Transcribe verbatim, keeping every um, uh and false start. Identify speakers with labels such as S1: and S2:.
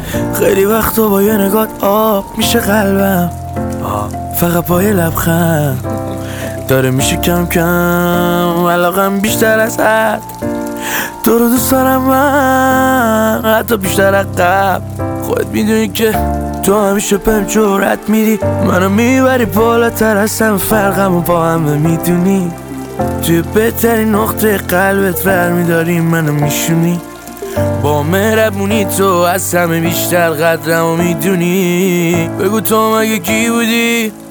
S1: خیلی وقتا با یه نگات آب میشه قلبم، فقط با یه لبخند داره میشه کم کم علاقم بیشتر از حد. تو رو دوست دارم من حتی بیشتر از قبل. خودت میدونی که تو همیشه بهم جرأت میدی، منو میبری بالاتر از هم، فرقمو با همه میدونی. توی بهترین نقطه قلبت برمیداری منو میشونی. با مهربونی تو از همه بیشتر قدرمو میدونی. بگو تو مگه کی بودی